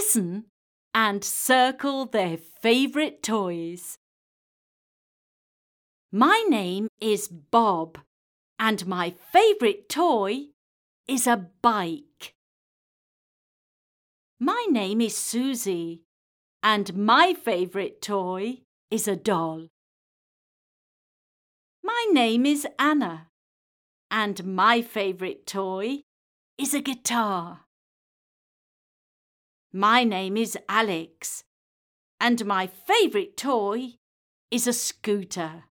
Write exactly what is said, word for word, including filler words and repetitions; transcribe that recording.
listen and circle their favourite toys. My name is Bob, and my favourite toy is a bike. My name is Susie, and my favourite toy is a doll. My name is Anna, and my favourite toy is a guitar. My name is Alex, and my favourite toy is a scooter.